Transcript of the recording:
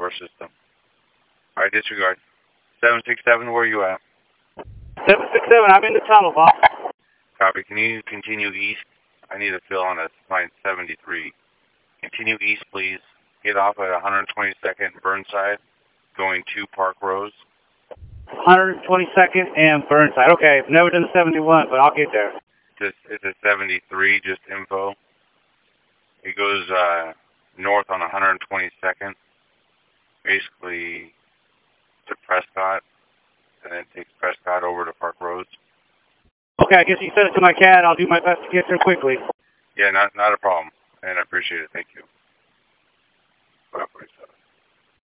our system. Alright, disregard. 767, where are you at? 767, I'm in the tunnel, boss. Copy. Can you continue east? I need a fill on a line 73. Continue east, please. Get off at 122nd Burnside, going to Park Rose. 122nd and Burnside. Okay, I've never done the 71, but I'll get there. It's a 73, just info. It goes north on 122nd, basically to Prescott, and then takes Prescott over to Park Roads. Okay, I guess you sent it to my CAD. I'll do my best to get there quickly. Yeah, not a problem, and I appreciate it. Thank you. 547.